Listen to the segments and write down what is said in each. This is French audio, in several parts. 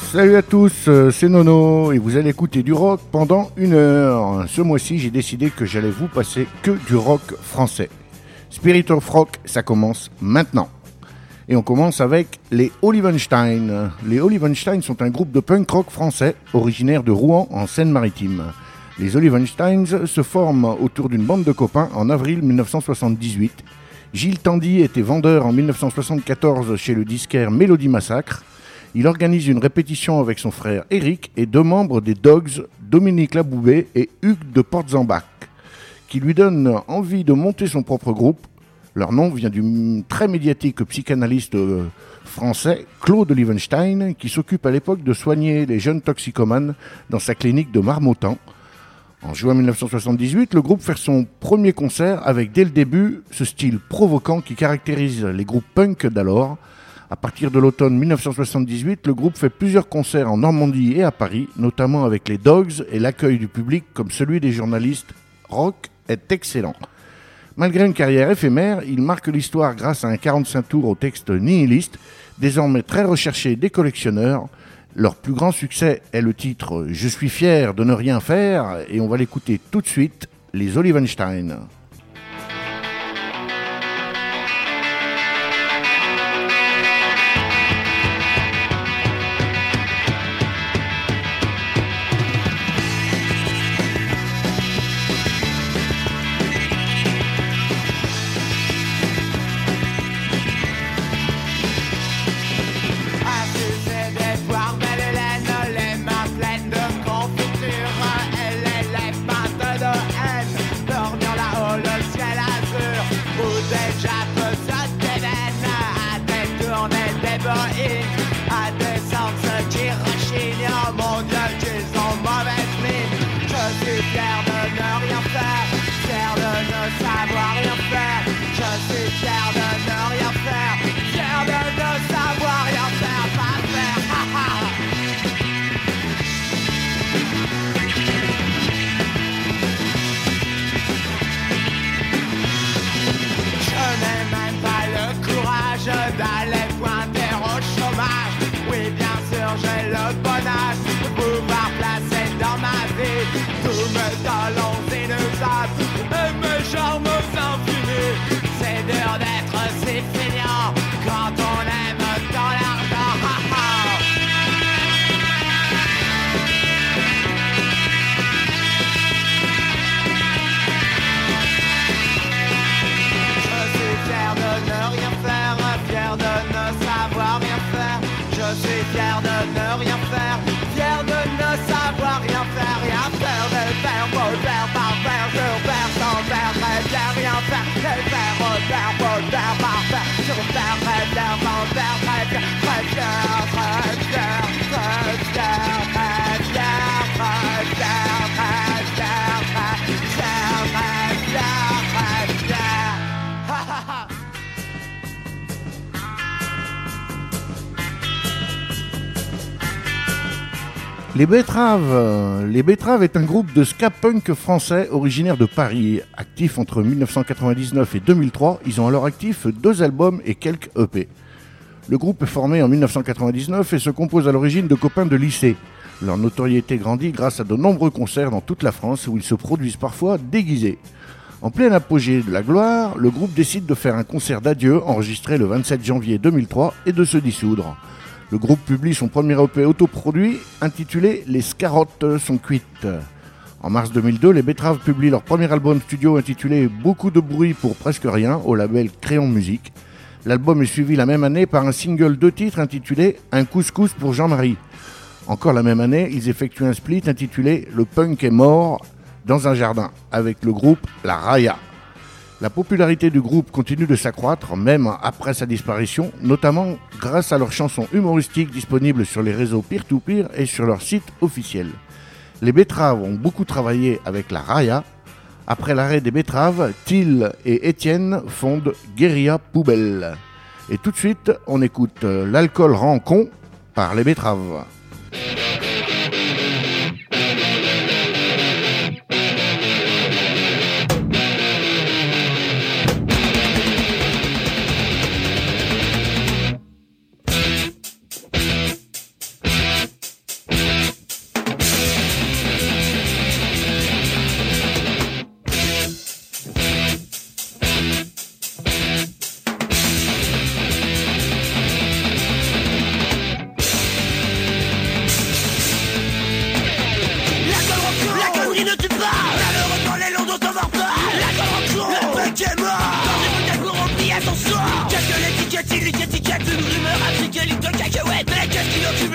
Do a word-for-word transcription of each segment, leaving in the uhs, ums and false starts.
Salut à tous, c'est Nono et vous allez écouter du rock pendant une heure. Ce mois-ci, j'ai décidé que j'allais vous passer que du rock français. Spirit of Rock, ça commence maintenant. Et on commence avec les Olivenstein. Les Olivenstein sont un groupe de punk rock français originaire de Rouen en Seine-Maritime. Les Olivensteins se forment autour d'une bande de copains en avril dix-neuf cent soixante-dix-huit. Gilles Tandy était vendeur en dix-neuf cent soixante-quatorze chez le disquaire Mélodie Massacre. Il organise une répétition avec son frère Eric et deux membres des Dogs, Dominique Laboubé et Hugues de Portzambach, qui lui donnent envie de monter son propre groupe. Leur nom vient du très médiatique psychanalyste français Claude Olivenstein, qui s'occupe à l'époque de soigner les jeunes toxicomanes dans sa clinique de Marmottan. En juin dix-neuf cent soixante-dix-huit, le groupe fait son premier concert avec dès le début ce style provoquant qui caractérise les groupes punk d'alors. À partir de l'automne dix-neuf cent soixante-dix-huit, le groupe fait plusieurs concerts en Normandie et à Paris, notamment avec les Dogs, et l'accueil du public, comme celui des journalistes rock, est excellent. Malgré une carrière éphémère, il marque l'histoire grâce à un quarante-cinq tours au texte nihiliste, désormais très recherché des collectionneurs. Leur plus grand succès est le titre « Je suis fier de ne rien faire » et on va l'écouter tout de suite, les Olivenstein. Les Betteraves. Les Betteraves est un groupe de ska punk français originaire de Paris. Actif entre dix-neuf cent quatre-vingt-dix-neuf et deux mille trois, ils ont à leur actif deux albums et quelques E P. Le groupe est formé en dix-neuf cent quatre-vingt-dix-neuf et se compose à l'origine de copains de lycée. Leur notoriété grandit grâce à de nombreux concerts dans toute la France où ils se produisent parfois déguisés. En plein apogée de la gloire, le groupe décide de faire un concert d'adieu enregistré le vingt-sept janvier deux mille trois et de se dissoudre. Le groupe publie son premier E P autoproduit intitulé « Les Scarottes sont cuites ». En mars deux mille deux, les Betteraves publient leur premier album studio intitulé « Beaucoup de bruit pour presque rien » au label Crayon Musique. L'album est suivi la même année par un single de titres intitulé « Un couscous pour Jean-Marie ». Encore la même année, ils effectuent un split intitulé « Le punk est mort dans un jardin » avec le groupe La Raya. La popularité du groupe continue de s'accroître, même après sa disparition, notamment grâce à leurs chansons humoristiques disponibles sur les réseaux peer-to-peer et sur leur site officiel. Les Betteraves ont beaucoup travaillé avec la Raya. Après l'arrêt des Betteraves, Till et Étienne fondent Guérilla Poubelle. Et tout de suite, on écoute L'alcool rend con par les Betteraves.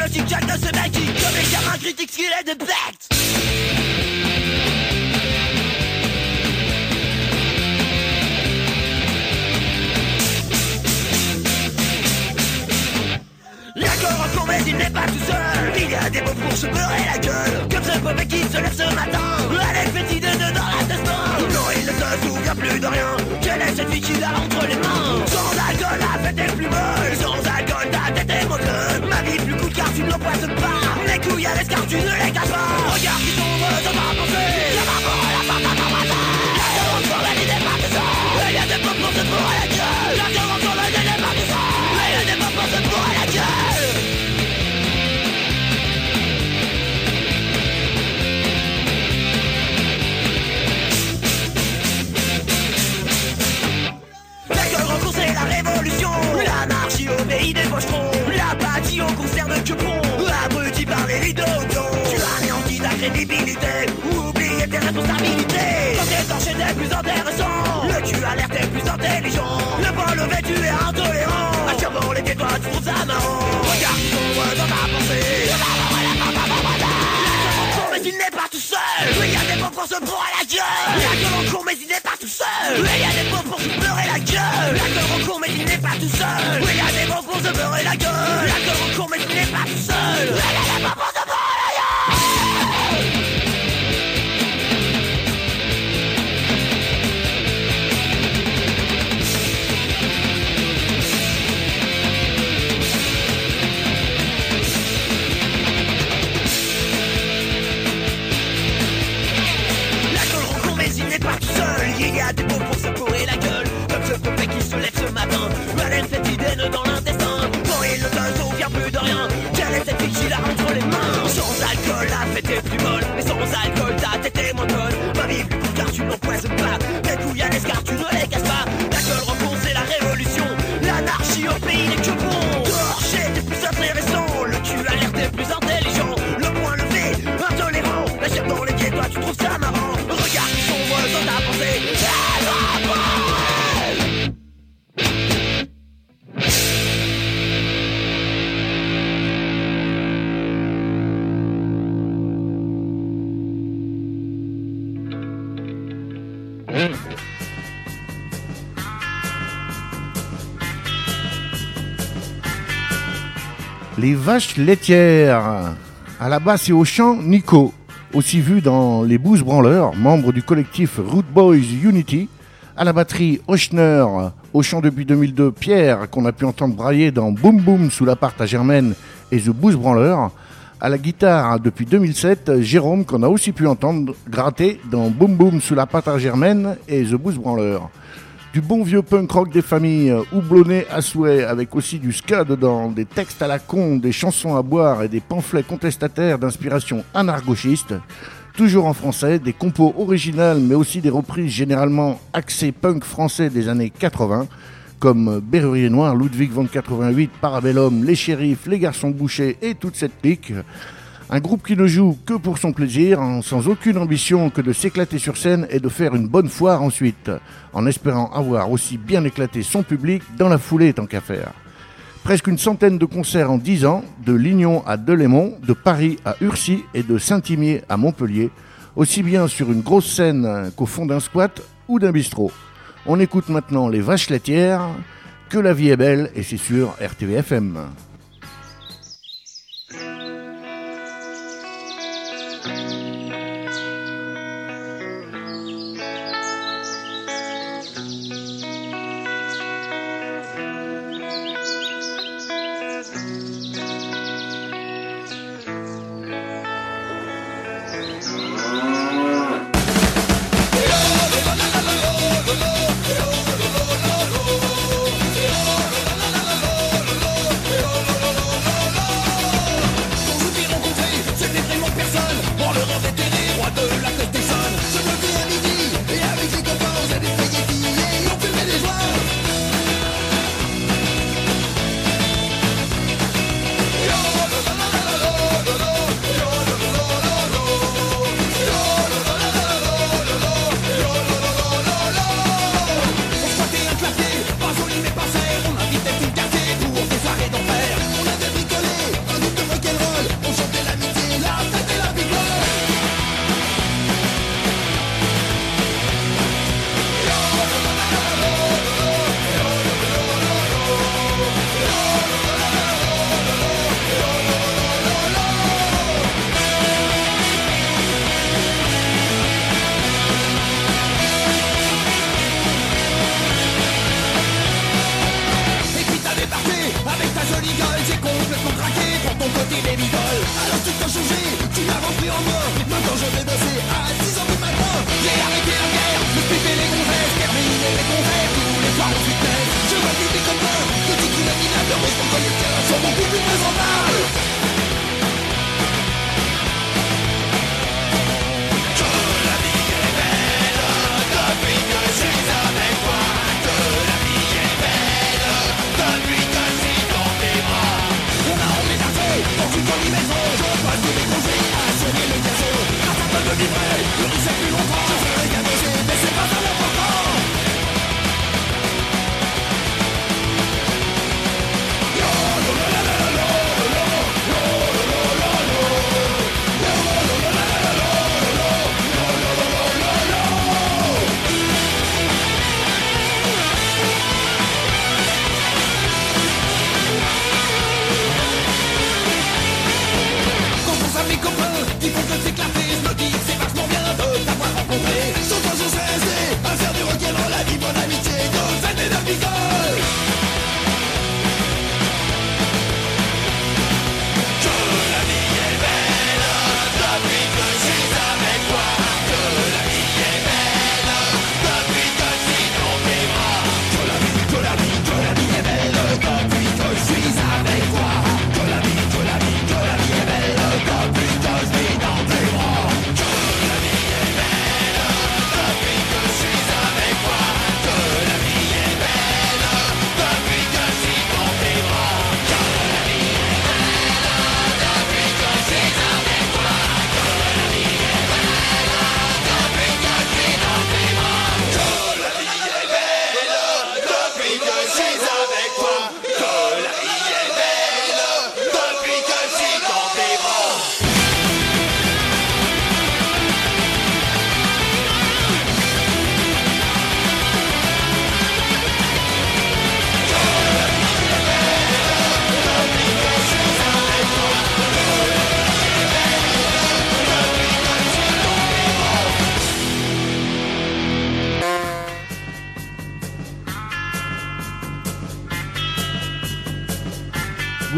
le tic-tac de ce mec qui, comme les gamins, critique ce qu'il est de bête. L'alcool rend mais il n'est pas tout seul. Il y a des mots pour se beurrer la gueule. Comme ce pauvre mec qui se lève ce matin. Elle est fétide de dans la tête. Non, il ne se souvient plus de rien. Quelle est cette fille qu'il a entre les mains? Sans alcool, la fête est plus molle. Sans alcool, ta tête est molle. Ma vie plus cool car tu ne l'empoisonnes pas. Les couilles à l'escar, tu ne les casses pas. Regarde qui tombe dans ta pensée. Ça va pour la porte à ta matin. La gueule encore, elle n'est pas tout seul. Il y a des mots pour se bourrer la gueule. La gueule encore, elle n'est pas tout seul. Il y a des mots pour se bourrer la gueule. C'est la révolution, l'anarchie au pays des pochetrons, l'apathie au concert de Quepon, abruti par les rideaux blonds. Tu anéantis ta crédibilité, oublier tes responsabilités. Quand tes torches étaient plus intéressants, le tu alerte est plus intelligent. Le bras levé tu es intolérant, affirmant les pieds toi tu trouves ça marrant. Regarde qui sombre dans ta pensée, mais il n'est pas tout seul. Il y a des mots pour se bourrer la gueule. La gueule en cours mais il n'est pas tout seul. Il y a des mots pour se pleurer la gueule. La gueule en cours mais il n'est pas tout seul. Il y a des mots pour se beurrer la gueule. La gueule en cours mais il n'est pas tout seul. Il y a des mots pour se beurrer la gueule. Pas tout seul, il y a des mots pour se bourrer la gueule. Comme ce pauvre mec qui se lève ce matin. Haleine cette idée dans l'intestin. Quand il ne se souvient plus de rien. Quelle est cette fille qui l'a entre les mains? Sans alcool, la fête est plus molle. Mais sans alcool, ta tête est moins conne. Ma vie plus cool car tu n'empoisonnes pas. Tes couilles à l'escar, tu ne les casses pas. L'alcool rencontre, c'est la révolution. L'anarchie au pays des quepons. Torché, t'es plus intéressant. Le tu alerte est plus intelligent. Le point levé, intolérant. La chair dans les pieds, toi tu trouves ça marrant. Regarde qui sombre dans ta pensée. Les vaches laitières. À la basse et au chant, Nico, aussi vu dans les Blues Branleurs, membre du collectif Root Boys Unity. À la batterie, Ochner, au chant depuis deux mille deux, Pierre, qu'on a pu entendre brailler dans Boom Boom sous l'appart à Germaine et The Blues Branleurs. À la guitare, depuis deux mille sept, Jérôme, qu'on a aussi pu entendre gratter dans Boom Boom sous l'appart à Germaine et The Blues Branleurs. Du bon vieux punk rock des familles, houblonné à souhait, avec aussi du ska dedans, des textes à la con, des chansons à boire et des pamphlets contestataires d'inspiration anarcho-gauchiste. Toujours en français, des compos originales mais aussi des reprises généralement axées punk français des années quatre-vingts, comme Berrurier Noir, Ludwig von quatre-vingt-huit, Parabellum, Les Shérifs, Les Garçons Bouchés et toute cette clique. Un groupe qui ne joue que pour son plaisir, sans aucune ambition que de s'éclater sur scène et de faire une bonne foire ensuite, en espérant avoir aussi bien éclaté son public dans la foulée tant qu'à faire. Presque une centaine de concerts en dix ans, de Lignon à Delémont, de Paris à Urcy et de Saint-Imier à Montpellier, aussi bien sur une grosse scène qu'au fond d'un squat ou d'un bistrot. On écoute maintenant les vaches laitières, Que la vie est belle, et c'est sur R T V F M. Oh,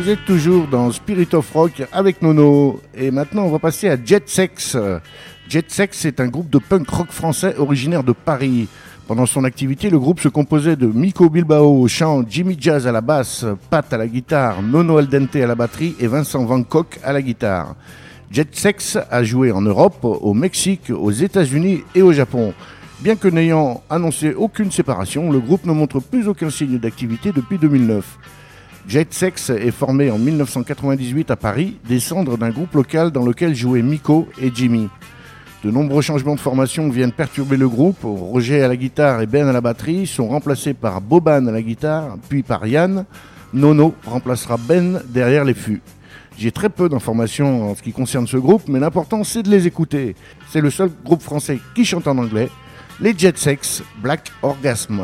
vous êtes toujours dans Spirit of Rock avec Nono. Et maintenant, on va passer à Jet Sex. Jet Sex est un groupe de punk rock français originaire de Paris. Pendant son activité, le groupe se composait de Miko Bilbao au chant, Jimmy Jazz à la basse, Pat à la guitare, Nono Aldente à la batterie et Vincent Van Gogh à la guitare. Jet Sex a joué en Europe, au Mexique, aux États-Unis et au Japon. Bien que n'ayant annoncé aucune séparation, le groupe ne montre plus aucun signe d'activité depuis deux mille neuf. Jet Sex est formé en dix-neuf cent quatre-vingt-dix-huit à Paris, des cendres d'un groupe local dans lequel jouaient Miko et Jimmy. De nombreux changements de formation viennent perturber le groupe. Roger à la guitare et Ben à la batterie sont remplacés par Boban à la guitare, puis par Yann. Nono remplacera Ben derrière les fûts. J'ai très peu d'informations en ce qui concerne ce groupe, mais l'important c'est de les écouter. C'est le seul groupe français qui chante en anglais, les Jet Sex, Black Orgasm.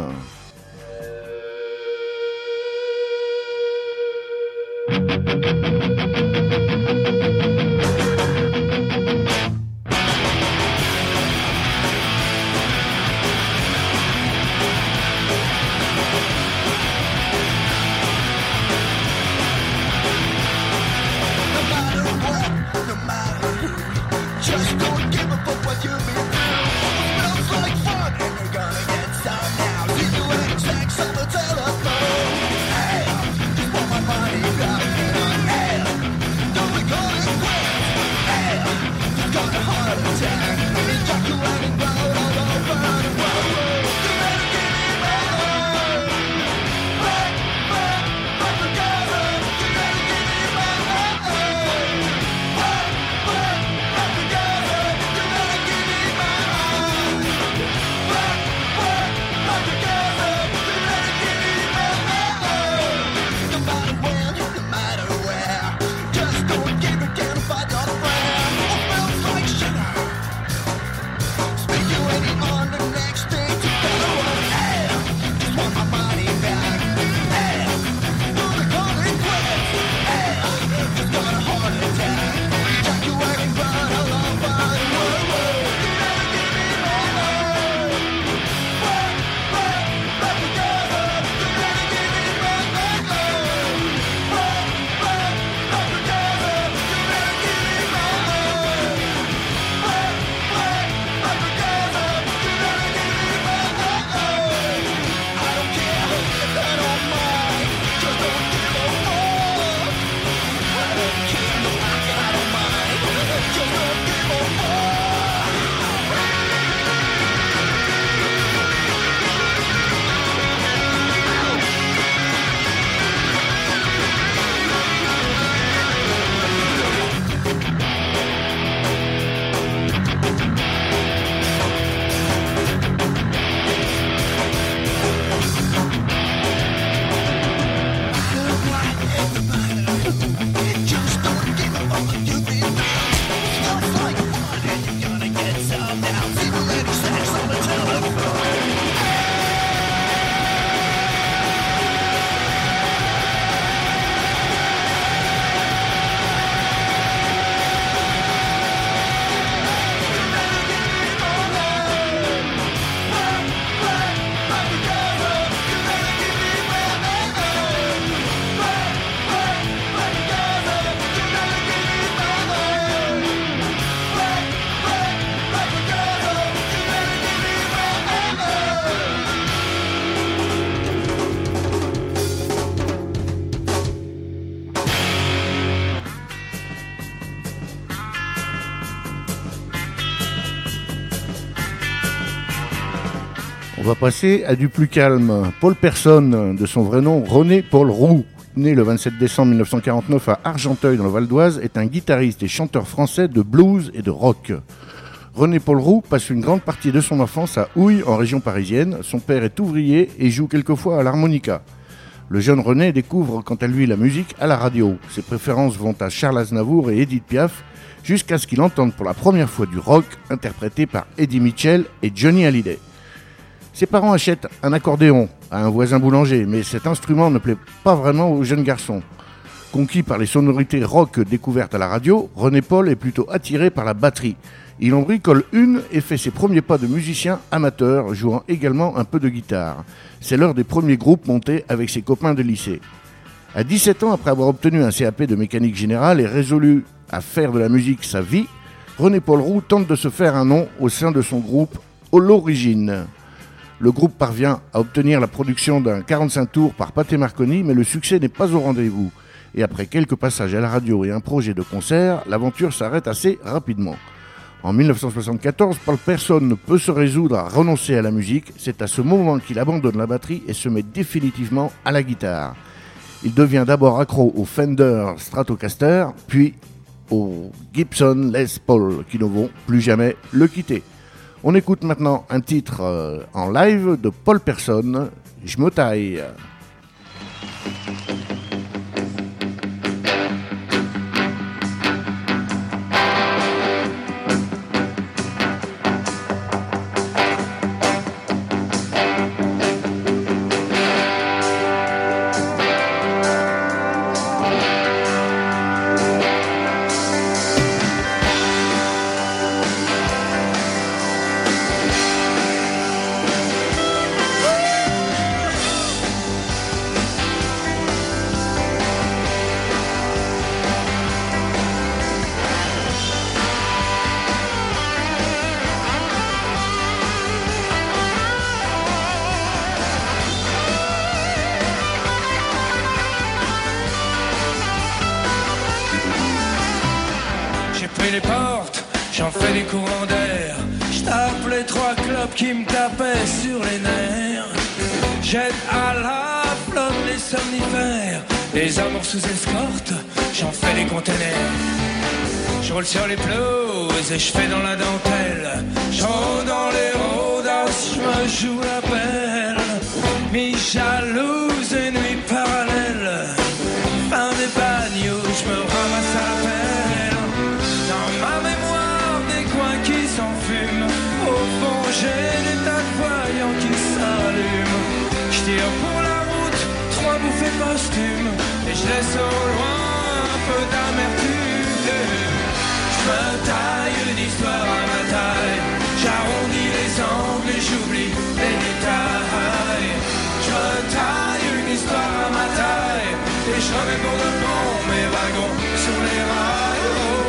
On va passer à du plus calme. Paul Personne, de son vrai nom René Paul Roux, né le vingt-sept décembre mille neuf cent quarante-neuf à Argenteuil dans le Val d'Oise, est un guitariste et chanteur français de blues et de rock. René Paul Roux passe une grande partie de son enfance à Houille, en région parisienne. Son père est ouvrier et joue quelquefois à l'harmonica. Le jeune René découvre quant à lui la musique à la radio. Ses préférences vont à Charles Aznavour et Edith Piaf, jusqu'à ce qu'il entende pour la première fois du rock interprété par Eddie Mitchell et Johnny Hallyday. Ses parents achètent un accordéon à un voisin boulanger, mais cet instrument ne plaît pas vraiment au jeune garçon. Conquis par les sonorités rock découvertes à la radio, René Paul est plutôt attiré par la batterie. Il en bricole une et fait ses premiers pas de musicien amateur, jouant également un peu de guitare. C'est l'heure des premiers groupes montés avec ses copains de lycée. À dix-sept ans, après avoir obtenu un C A P de mécanique générale et résolu à faire de la musique sa vie, René-Paul Roux tente de se faire un nom au sein de son groupe L'Origine. Le groupe parvient à obtenir la production d'un quarante-cinq tours par Pathé Marconi, mais le succès n'est pas au rendez-vous. Et après quelques passages à la radio et un projet de concert, l'aventure s'arrête assez rapidement. En dix-neuf cent soixante-quatorze, Paul Persson ne peut se résoudre à renoncer à la musique. C'est à ce moment qu'il abandonne la batterie et se met définitivement à la guitare. Il devient d'abord accro au Fender Stratocaster, puis au Gibson Les Paul, qui ne vont plus jamais le quitter. On écoute maintenant un titre euh, en live de Paul Persson, « Je me taille ». Qui me tapait sur les nerfs. J'aide à la flotte les somnifères, les amours sous escorte, j'en fais des containers. Je roule sur les pelouses et je fais dans la dentelle. Je rôde dans les rodas, je me joue la belle. Mi-jalouse et nuit parallèle. Fin des bagnots, je me ramasse à la pelle. Dans ma mémoire, des coins qui s'enfument. Au fond, j'ai des tas de voyants qui s'allument. Je tire pour la route, trois bouffées posthumes. Et je laisse au loin un peu d'amertume. Je me taille une histoire à ma taille. J'arrondis les angles et j'oublie les détails. Je me taille une histoire à ma taille. Et je remets pour de bon mes wagons sur les rails. Oh,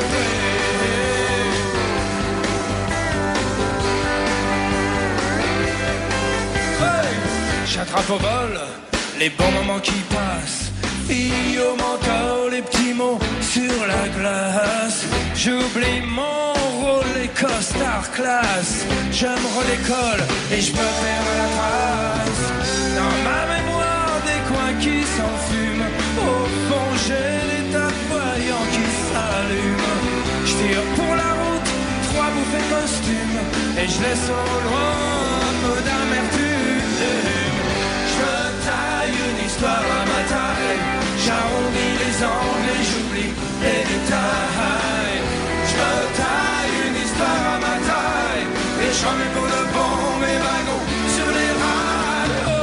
j'attrape au vol les bons moments qui passent. Filles au manteau, les petits mots sur la glace. J'oublie mon rôle, les costards classe. Je me redécolle et je me perds à la trace. Dans ma mémoire, des coins qui s'enfument. Au fond, j'ai des tas de voyants qui s'allument. Je tire pour la route, trois bouffées costumes. Et je laisse au loin un peu d'amertume. Je taille une histoire à ma taille. J'arrondis les angles et j'oublie les détails. Je taille une histoire à ma taille. Et je remets pour de bon mes wagons sur les rails. Oh,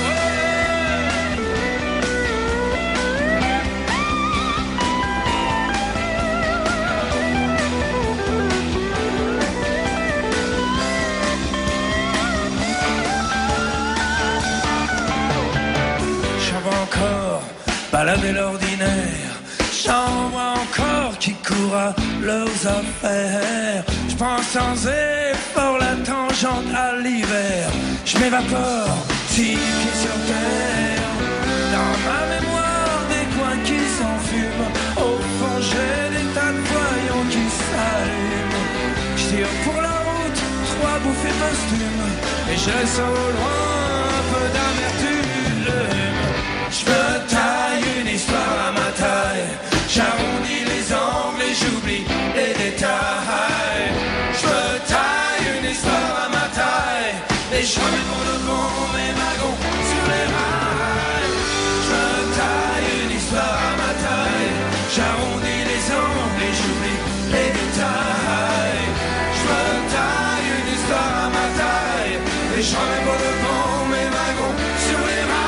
encore balader l'ordinaire. J'en vois encore qui courent à leurs affaires. Je prends sans effort la tangente à l'hiver. Je m'évapore, six pieds sur terre. Dans ma mémoire, des coins qui s'enfument. Au fond, j'ai des tas de voyants qui s'allument. Je tire pour la route, trois bouffées posthumes. Et je laisse au loin un peu d'amertume. Je me taille une histoire à ma taille. J'arrondis les angles et j'oublie les détails. Je me taille une histoire à ma taille. Et je remets pour de bon mes wagons sur les rails. Je me taille une histoire à ma taille. J'arrondis les angles et j'oublie les détails. Je me taille une histoire à ma taille. Et je remets pour de bon mes wagons sur les rails.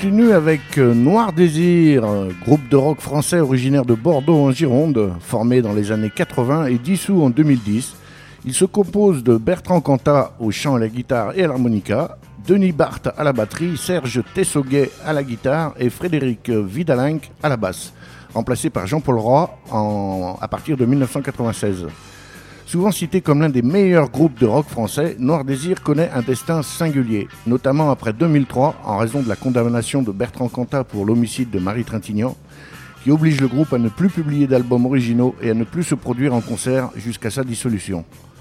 continue avec Noir Désir, groupe de rock français originaire de Bordeaux en Gironde, formé dans les années quatre-vingts et dissous en deux mille dix. Il se compose de Bertrand Cantat au chant, à la guitare et à l'harmonica, Denis Barthes à la batterie, Serge Tessoguet à la guitare et Frédéric Vidalinck à la basse, remplacé par Jean-Paul Roy en, à partir de dix-neuf cent quatre-vingt-seize. Souvent cité comme l'un des meilleurs groupes de rock français, Noir Désir connaît un destin singulier, notamment après deux mille trois en raison de la condamnation de Bertrand Cantat pour l'homicide de Marie Trintignant, qui oblige le groupe à ne plus publier d'albums originaux et à ne plus se produire en concert jusqu'à sa dissolution.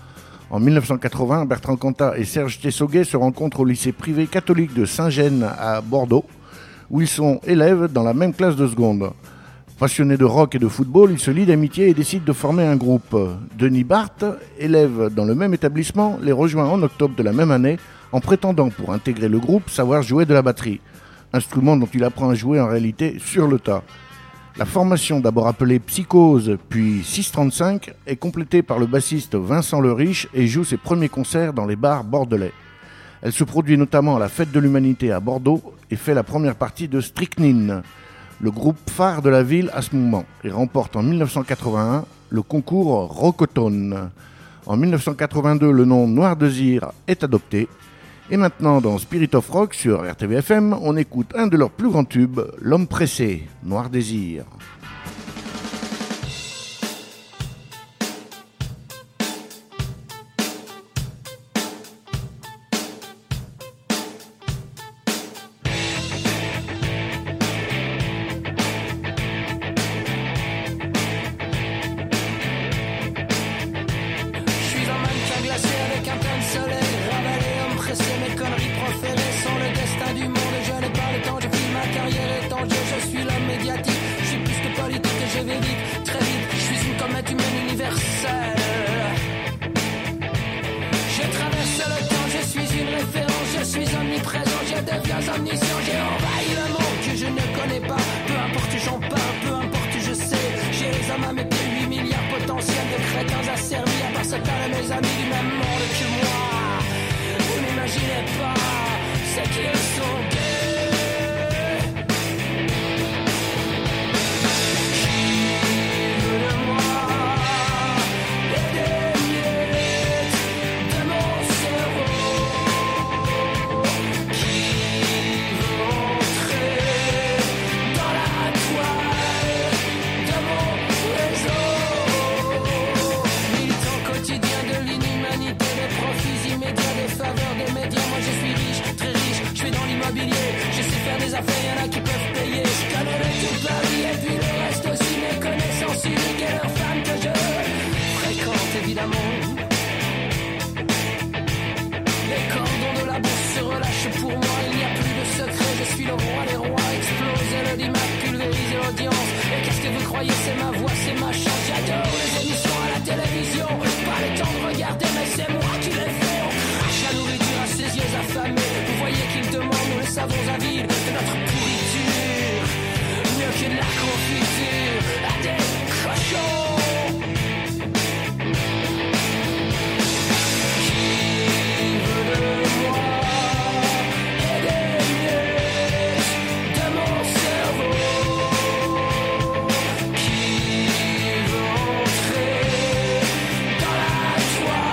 En dix-neuf cent quatre-vingts, Bertrand Cantat et Serge Tessoguet se rencontrent au lycée privé catholique de Saint-Gène à Bordeaux, où ils sont élèves dans la même classe de seconde. Passionnés de rock et de football, ils se lient d'amitié et décident de former un groupe. Denis Barthes, élève dans le même établissement, les rejoint en octobre de la même année en prétendant pour intégrer le groupe savoir jouer de la batterie, instrument dont il apprend à jouer en réalité sur le tas. La formation, d'abord appelée Psychose, puis six cent trente-cinq, est complétée par le bassiste Vincent Le Riche et joue ses premiers concerts dans les bars bordelais. Elle se produit notamment à la Fête de l'Humanité à Bordeaux et fait la première partie de Strychnine, le groupe phare de la ville à ce moment, et remporte en dix-neuf cent quatre-vingt-un le concours Rockautomne. En dix-neuf cent quatre-vingt-deux, le nom Noir Désir est adopté. Et maintenant, dans Spirit of Rock sur R T V F M, on écoute un de leurs plus grands tubes, L'Homme Pressé, Noir Désir.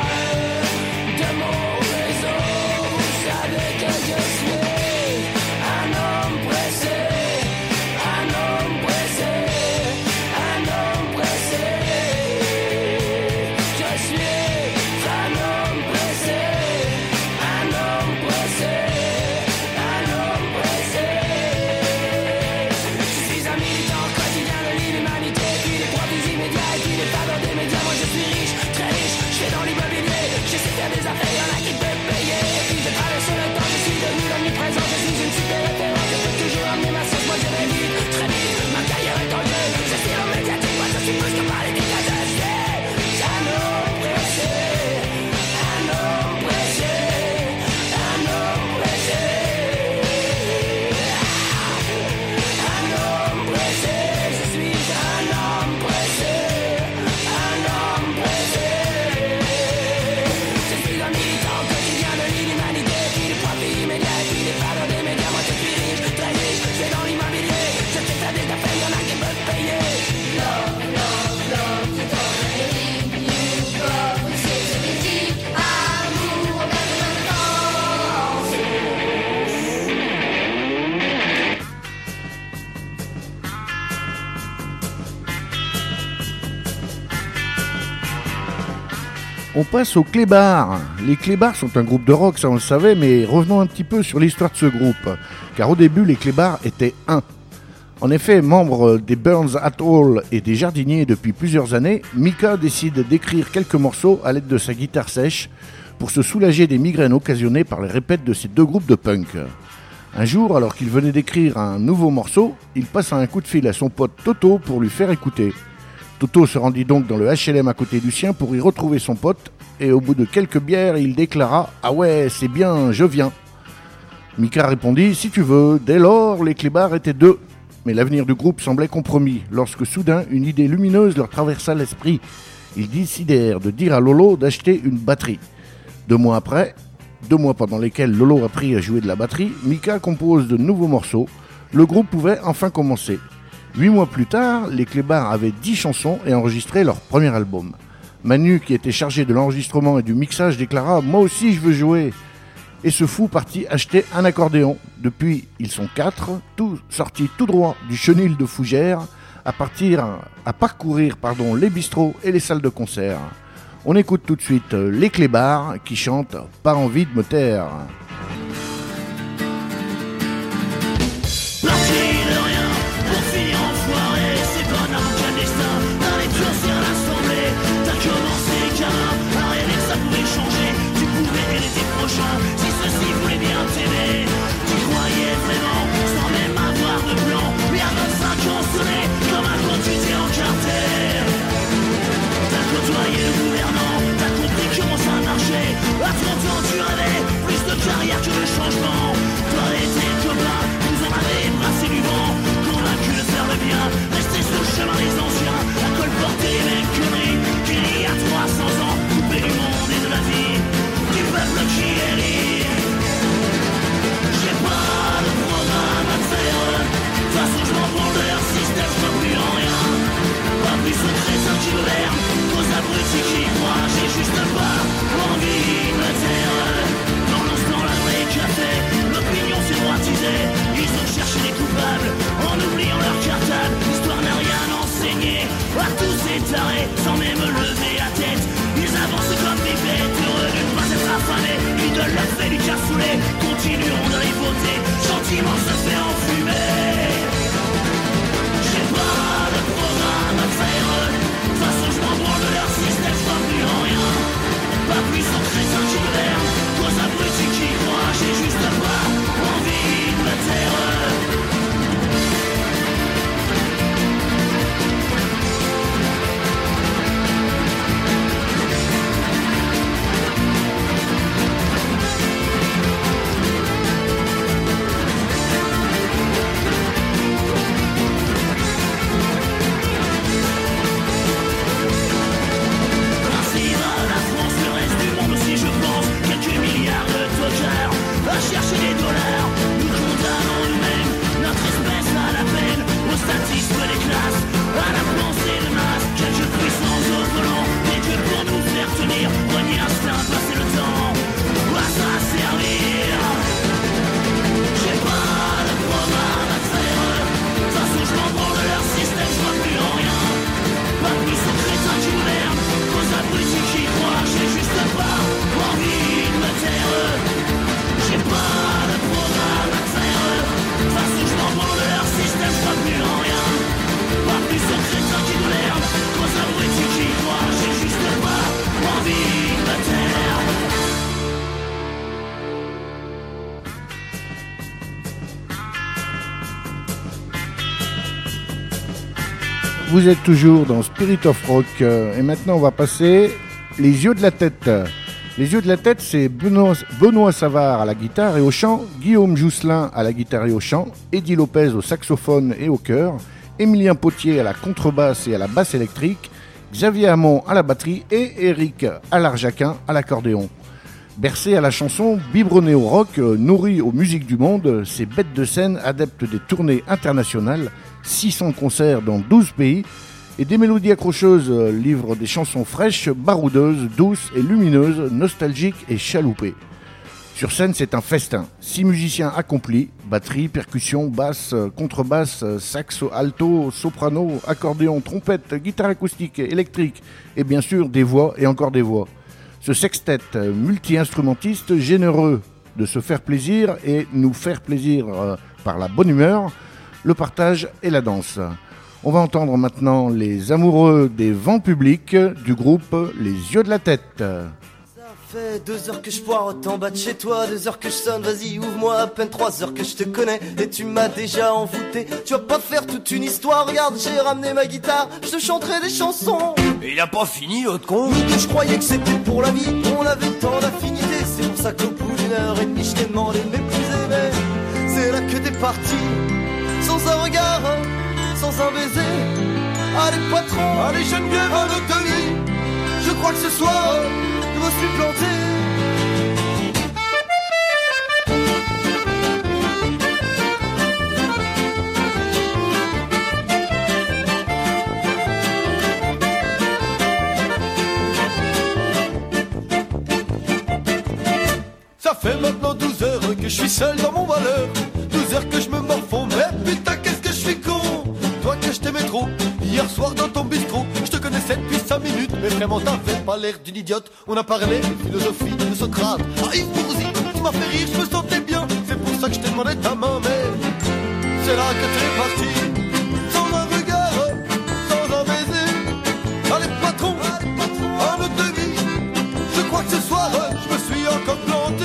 I On passe aux Clébards. Les Clébards sont un groupe de rock, ça on le savait, mais revenons un petit peu sur l'histoire de ce groupe. Car au début, les Clébards étaient un. En effet, membre des Burns at All et des Jardiniers depuis plusieurs années, Mika décide d'écrire quelques morceaux à l'aide de sa guitare sèche pour se soulager des migraines occasionnées par les répètes de ces deux groupes de punk. Un jour, alors qu'il venait d'écrire un nouveau morceau, il passe un coup de fil à son pote Toto pour lui faire écouter. Toto se rendit donc dans le H L M à côté du sien pour y retrouver son pote, et au bout de quelques bières, il déclara « Ah ouais, c'est bien, je viens ». Mika répondit « Si tu veux ». Dès lors, les Clébards étaient deux. Mais l'avenir du groupe semblait compromis, lorsque soudain, une idée lumineuse leur traversa l'esprit. Ils décidèrent de dire à Lolo d'acheter une batterie. Deux mois après, deux mois pendant lesquels Lolo a appris à jouer de la batterie, Mika compose de nouveaux morceaux. Le groupe pouvait enfin commencer. Huit mois plus tard, les Clébards avaient dix chansons et enregistré leur premier album. Manu, qui était chargé de l'enregistrement et du mixage, déclara « Moi aussi je veux jouer !» Et ce fou partit acheter un accordéon. Depuis, ils sont quatre, tous sortis tout droit du chenil de Fougères, à, partir, à parcourir pardon, les bistrots et les salles de concert. On écoute tout de suite les Clébards qui chantent « Pas envie de me taire ». Si ceci voulait bien t'aimer, tu croyais vraiment, sans même avoir de plan. Mais à vingt-cinq ans sonnait comme un quand tu t'es encarté. T'as côtoyé le gouvernant, t'as compris comment ça marchait. À trente ans tu rêvais, plus de carrière que de changement. Toi et tes copains, vous en avez brassé du vent. Convaincu de faire le bien, rester sur le chemin des anciens. À colporter les mêmes conneries qu'il y a trois cents ans. Coupé du monde et de la vie, du peuple qui est libre. J'ai pas de programme à te faire. De toute façon je m'en branle de leur système, je vois plus en rien. Pas plus au crétin qui gouverne qu'aux abrutis qui croient. J'ai juste pas envie de me taire. Dans l'instant la vraie café, l'opinion s'est droitisée. Ils ont cherché les coupables en oubliant leur cartable. L'histoire n'a rien enseigné à tous ces tarés, sans même lever la tête. Ils avancent comme des bêtes, heureux de ne pas être affamés. Ils de la fait du cassoulet, continueront de les voter, gentiment se faire enfumer. J'ai pas de programme à faire. De toute façon je m'en branle de leur système, je vois plus en rien. Pas plus en crétin qui gouverne qu'aux abrutis qui croient. J'ai juste pas envie de me taire. À chercher des dollars, nous condamnons nous-mêmes. Notre espèce a la peine, au statisme des classes, à la pensée de masse. Quelques puissances au volant, et que pour nous faire tenir, renier l'instinct, passer le temps, à ça servir. J'ai pas de programme à te faire. De toute façon je m'en branle de leur système, je vois plus en rien. Pas plus aux crétins qui gouvernent qu'aux abrutis qui croient. J'ai juste pas envie de me taire. J'ai pas de programme à te faire. De toute façon je m'en branle de leur système, je crois plus en rien. Pas plus aux crétins qui gouvernent qu'aux abrutis qui croient. J'ai juste pas envie de me taire. Vous êtes toujours dans Spirit of Rock euh, et maintenant on va passer les yeux de la tête. Les yeux de la tête, c'est Benoît, Benoît Savard à la guitare et au chant, Guillaume Jousselin à la guitare et au chant, Eddie Lopez au saxophone et au chœur, Émilien Potier à la contrebasse et à la basse électrique, Xavier Hamon à la batterie et Eric Alarjaquin à l'accordéon. Bercé à la chanson, biberonné au rock, nourri aux musiques du monde, ces bêtes de scène adeptes des tournées internationales, six cents concerts dans douze pays, et des mélodies accrocheuses livrent des chansons fraîches, baroudeuses, douces et lumineuses, nostalgiques et chaloupées. Sur scène, c'est un festin. Six musiciens accomplis, batterie, percussion, basse, contrebasse, saxo, alto, soprano, accordéon, trompette, guitare acoustique, électrique, et bien sûr des voix et encore des voix. Ce sextet multi-instrumentiste généreux de se faire plaisir et nous faire plaisir euh, par la bonne humeur, le partage et la danse. On va entendre maintenant les amoureux des vents publics du groupe Les Yeux de la Tête. Ça fait deux heures que je poireaute en bas de chez toi, deux heures que je sonne, vas-y ouvre-moi, à peine trois heures que je te connais et tu m'as déjà envoûté. Tu vas pas faire toute une histoire, regarde j'ai ramené ma guitare, je te chanterai des chansons. Et il a pas fini l'autre con. Mais je croyais que c'était pour la vie, on avait tant d'affinités, c'est pour ça qu'au bout d'une heure et demie je t'ai demandé de m'épouser. Mais c'est là que t'es parti, sans un regard, sans un baiser. Allez patron, allez Geneviève, un autre demi. Je crois que ce soir, je me suis planté. Ça fait maintenant douze heures que je suis seul dans mon malheur. douze heures que je me morfonds, mais putain qu'est-ce que je suis con. Toi que je t'aimais trop, hier soir dans ton bistrot, je te connaissais depuis cinq minutes, mais vraiment t'avais pas l'air d'une idiote. On a parlé de philosophie, de Socrate, ah Yves Bourzi, tu m'as fait rire, je me sentais bien. C'est pour ça que je t'ai demandé ta main, mais c'est là que t'es parti. Sans un regard, sans un baiser. Allez patron, un autre demi. Je crois que ce soir, je me suis encore planté.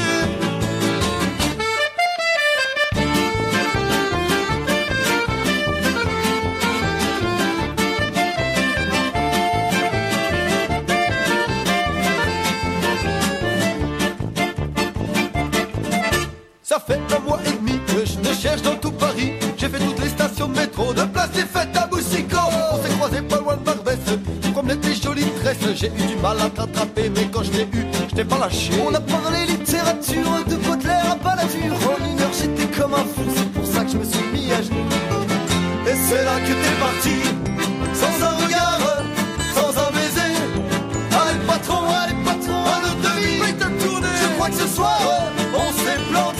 Ça fait un mois et demi que je te cherche dans tout Paris. J'ai fait toutes les stations de métro, de place des fêtes à Boussico. On s'est croisés pas loin de Barbès, tu promenais tes jolies tresses. J'ai eu du mal à t'attraper, mais quand je t'ai eu, je t'ai pas lâché. On a parlé littérature, de Baudelaire à Balladur. En une heure j'étais comme un fou, c'est pour ça que je me suis mis à genoux. Et c'est là que t'es parti, sans un regard, sans un baiser. Allez patron, allez patron, un autre demi. Je crois que ce soir, on s'est planté.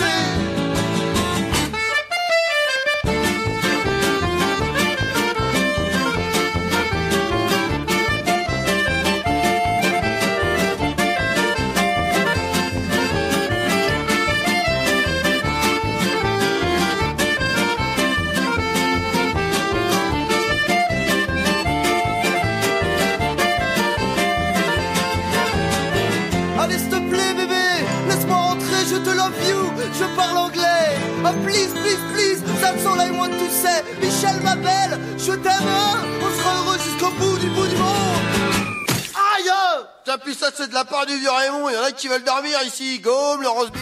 Allez s'il te plaît bébé, laisse-moi rentrer, je te love you. Je parle anglais, ah please, please, please. Ça me semble moi tout c'est, Michel m'appelle. Je t'aime, hein, on sera heureux jusqu'au bout du bout du monde. Aïe! T'as plus ça, c'est de la part du vieux Raymond. Y'en a qui veulent dormir ici. Gomme, le roast beef.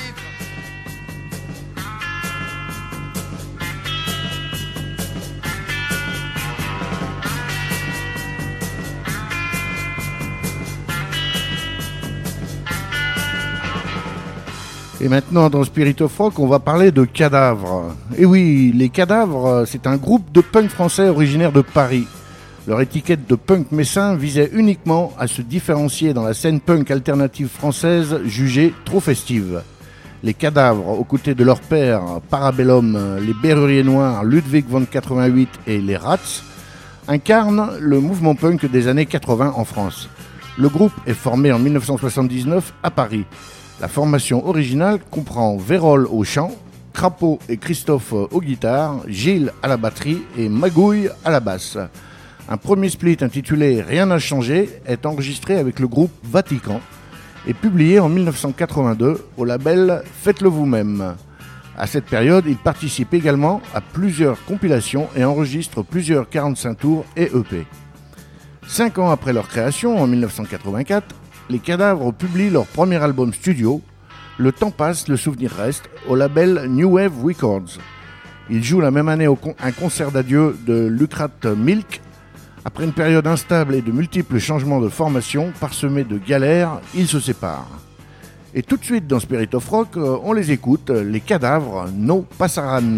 Et maintenant, dans Spirit of Rock, on va parler de Cadavres. Et oui, les Cadavres, c'est un groupe de punk français originaire de Paris. Leur étiquette de punk messin visait uniquement à se différencier dans la scène punk alternative française jugée trop festive. Les Cadavres, aux côtés de leur père, Parabellum, les Berruriers Noirs, Ludwig von quatre-vingt-huit et les Rats, incarnent le mouvement punk des années quatre-vingts en France. Le groupe est formé en dix-neuf cent soixante-dix-neuf à Paris. La formation originale comprend Vérole au chant, Crapaud et Christophe aux guitares, Gilles à la batterie et Magouille à la basse. Un premier split intitulé Rien n'a changé est enregistré avec le groupe Vatican et publié en dix-neuf cent quatre-vingt-deux au label Faites-le vous-même. À cette période, il participe également à plusieurs compilations et enregistre plusieurs quarante-cinq tours et E P. Cinq ans après leur création, en dix-neuf cent quatre-vingt-quatre, les Cadavres publient leur premier album studio, Le temps passe, le souvenir reste, au label New Wave Records. Ils jouent la même année au con- un concert d'adieu de Lucrate Milk. Après une période instable et de multiples changements de formation, parsemés de galères, ils se séparent. Et tout de suite dans Spirit of Rock, on les écoute, les Cadavres No Passaran.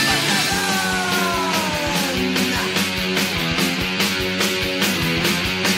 Passaran.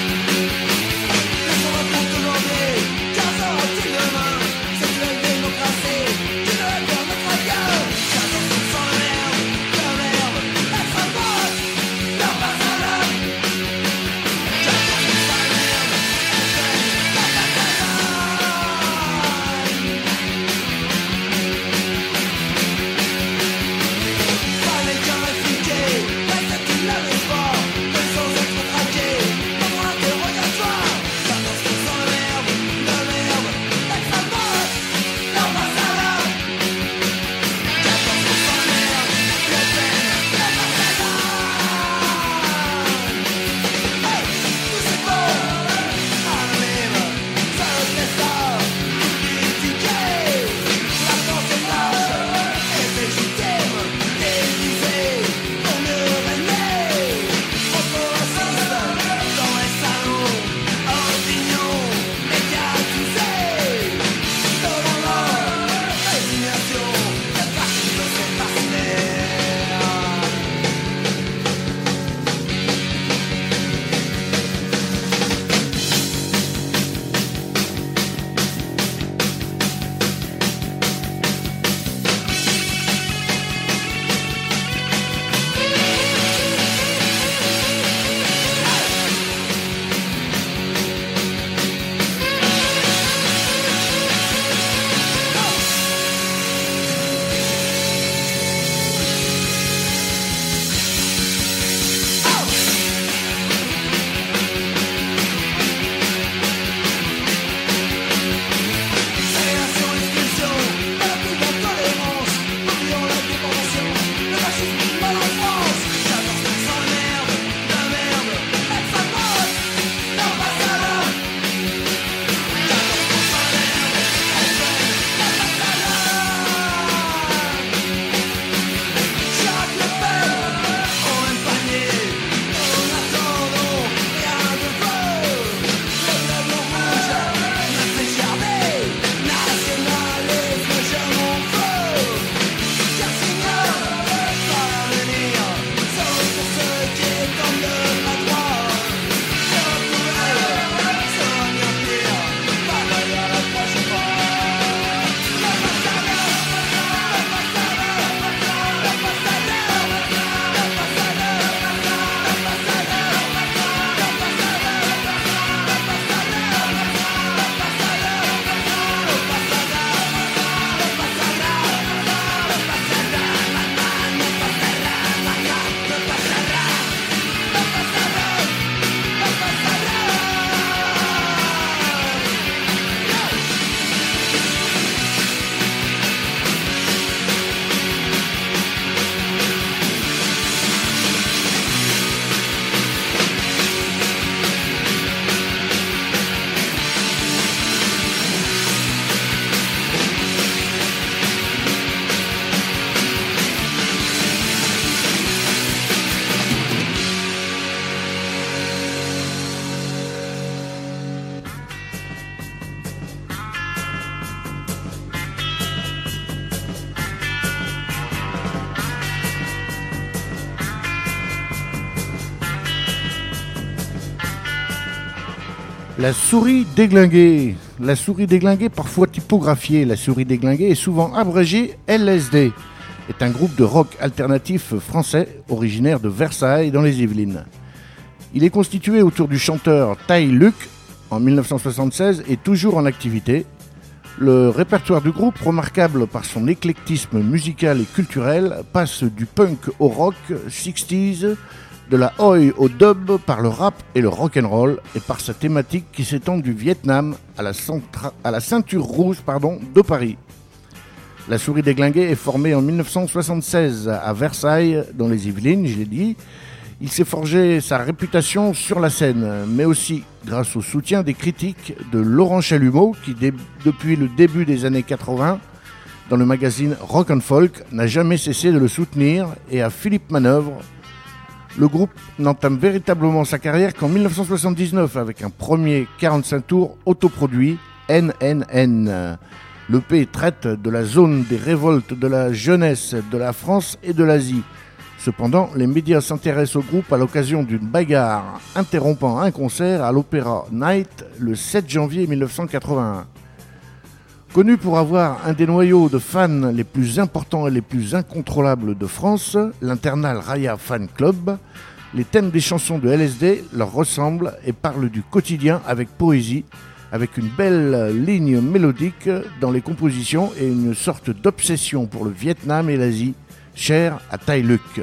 La souris déglinguée. La souris déglinguée, parfois typographiée, la souris déglinguée est souvent abrégée L S D, est un groupe de rock alternatif français originaire de Versailles dans les Yvelines. Il est constitué autour du chanteur Ty Luck en dix-neuf cent soixante-seize et toujours en activité. Le répertoire du groupe, remarquable par son éclectisme musical et culturel, passe du punk au rock soixante, de la oi au dub, par le rap et le rock'n'roll, et par sa thématique qui s'étend du Vietnam à la, centra- à la ceinture rouge pardon, de Paris. La souris déglinguée est formée en dix-neuf cent soixante-seize à Versailles, dans les Yvelines, je l'ai dit. Il s'est forgé sa réputation sur la scène, mais aussi grâce au soutien des critiques de Laurent Chalumeau, qui dé- depuis le début des années quatre-vingts, dans le magazine Rock and Folk, n'a jamais cessé de le soutenir, et à Philippe Manœuvre. Le groupe n'entame véritablement sa carrière qu'en dix-neuf cent soixante-dix-neuf avec un premier quarante-cinq tours autoproduit, N N N. L'E P traite de la zone des révoltes de la jeunesse de la France et de l'Asie. Cependant, les médias s'intéressent au groupe à l'occasion d'une bagarre interrompant un concert à l'Opéra Night le sept janvier mille neuf cent quatre-vingt-un. Connu pour avoir un des noyaux de fans les plus importants et les plus incontrôlables de France, l'Internal Raya Fan Club, les thèmes des chansons de L S D leur ressemblent et parlent du quotidien avec poésie, avec une belle ligne mélodique dans les compositions et une sorte d'obsession pour le Vietnam et l'Asie, chère à Ty Luck.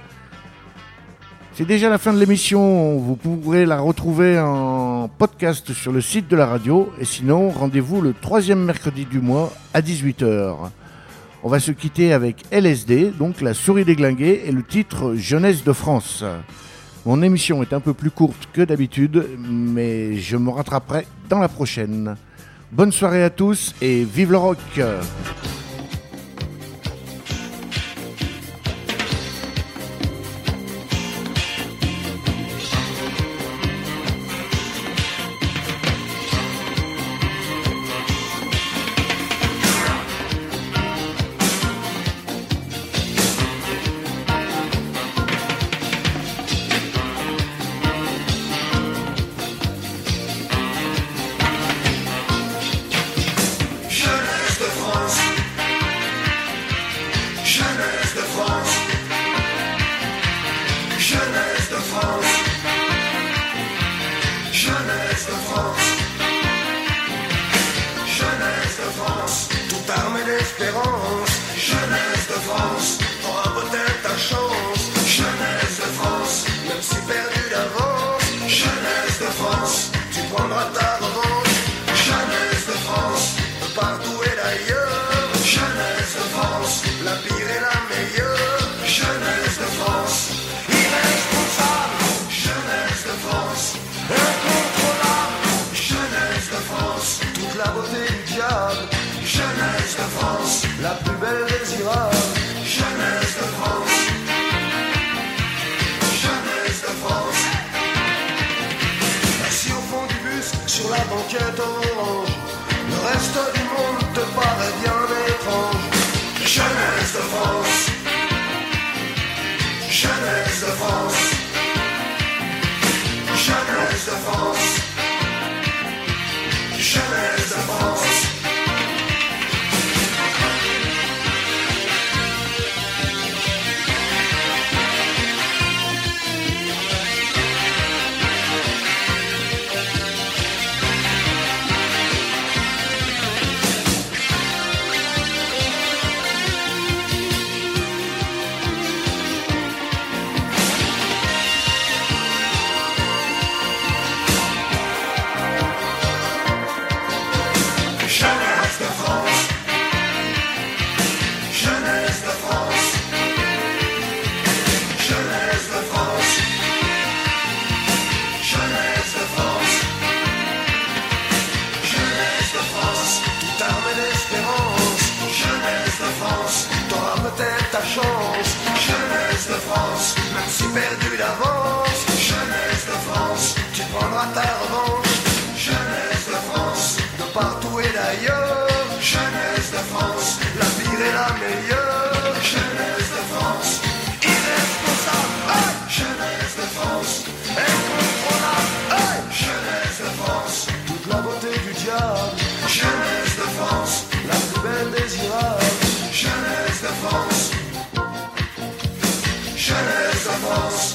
C'est déjà la fin de l'émission, vous pourrez la retrouver en podcast sur le site de la radio et sinon rendez-vous le troisième mercredi du mois à dix-huit heures. On va se quitter avec L S D, donc la souris déglinguée et le titre Jeunesse de France. Mon émission est un peu plus courte que d'habitude, mais je me rattraperai dans la prochaine. Bonne soirée à tous et vive le rock! La plus belle désirable, Jeunesse de France, jeunesse de France. assis au fond du bus, sur la banquette orange, le reste du monde te paraît bien étrange. Jeunesse de France, jeunesse de France, jeunesse de France, jeunesse de France. Jeunesse de France, même si perdu d'avance, Jeunesse de France, tu prendras ta revanche. jeunesse de France, De partout et d'ailleurs, jeunesse de France, la pire et la meilleure. jeunesse de France, Irresponsable, hey, jeunesse de France, incontrôlable, hey, jeunesse de France, France, jeunesse de France.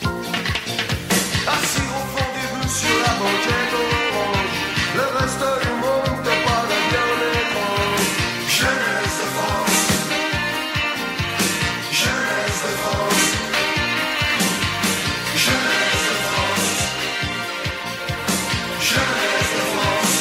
Assis au fond des bus sur la banquette orange, le reste du monde te parle bien étrange. Jeunesse de France, jeunesse de France, jeunesse de France, jeunesse de France.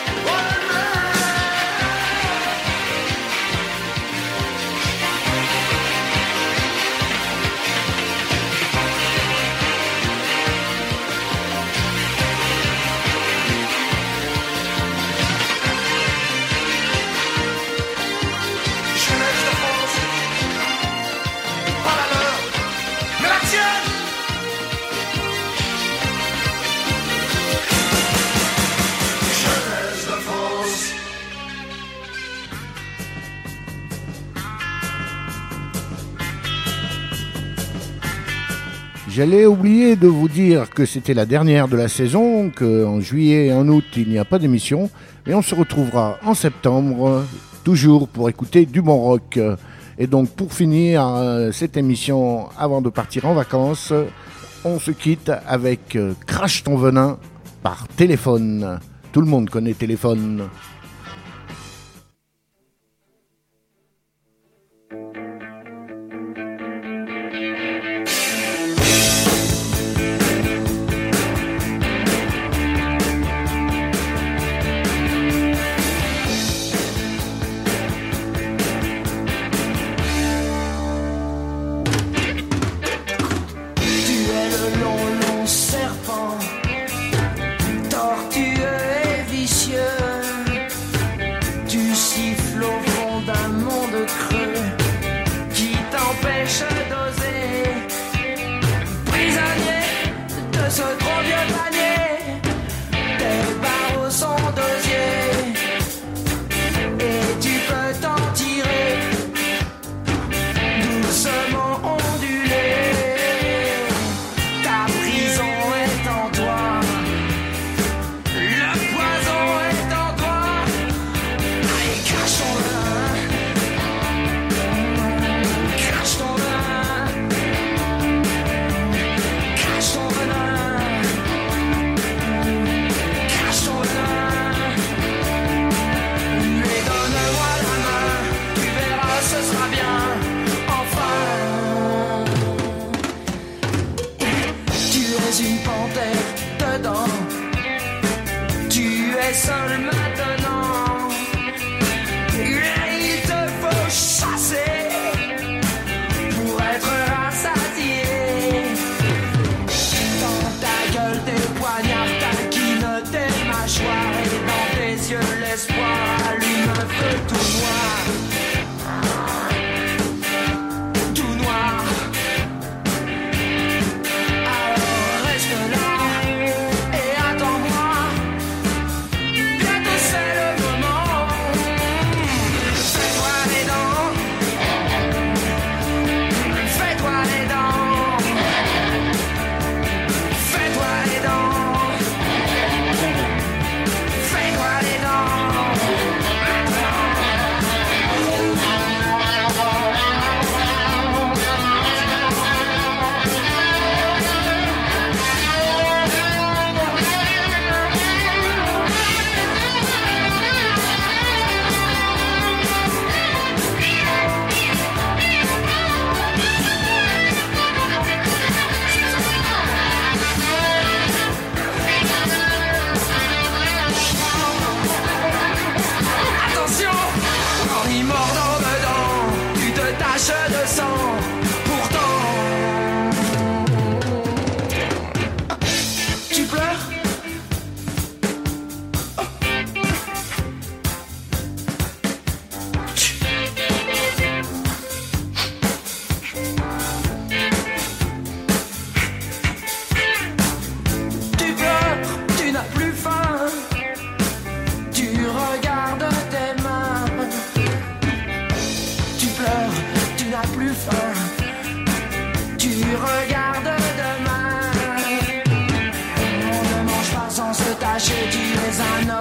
J'allais oublier de vous dire que c'était la dernière de la saison, qu'en juillet et en août, il n'y a pas d'émission. Et on se retrouvera en septembre, toujours pour écouter du bon rock. Et donc, pour finir euh, cette émission, avant de partir en vacances, on se quitte avec euh, Crache ton venin par Téléphone. Tout le monde connaît Téléphone.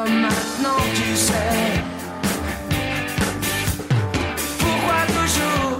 Pourquoi toujours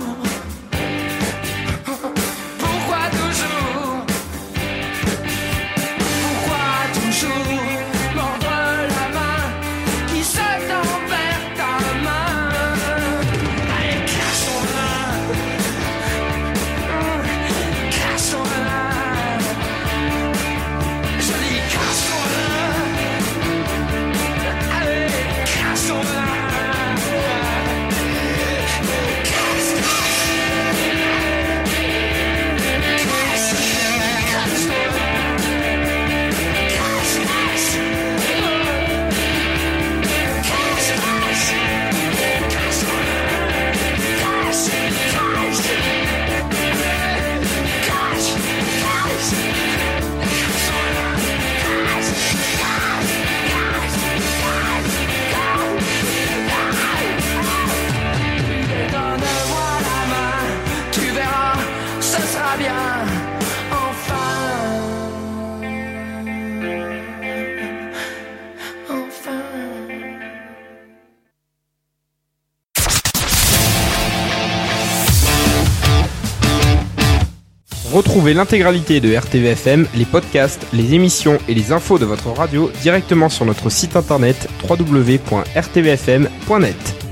Retrouvez l'intégralité de R T V F M, les podcasts, les émissions et les infos de votre radio directement sur notre site internet w w w point r t v f m point net.